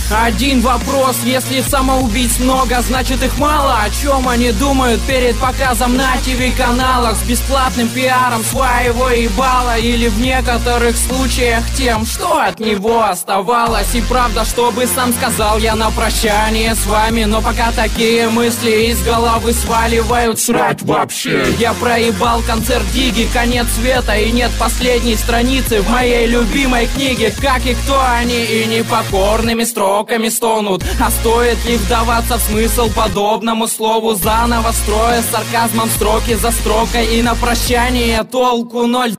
Один вопрос: если самоубийц много, значит их мало. О чем они думают перед показом на ТВ-каналах? С бесплатным пиаром своего ебала, или в некоторых случаях тем, что от него оставалось. И правда, чтобы сам сказал я на прощание с вами, но пока такие мысли из головы сваливают, срать вообще. Я проебал концерт Диги, конец света, и нет последней страницы в моей любимой книге. Как и кто они, и непокорными строками стонут. А стоит ли вдаваться в смысл подобному слову, заново строя с сарказмом строки за строкой, и на прощание толку ноль.